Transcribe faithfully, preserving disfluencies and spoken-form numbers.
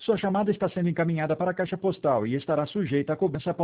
Sua chamada está sendo encaminhada para a caixa postal e estará sujeita a cobrança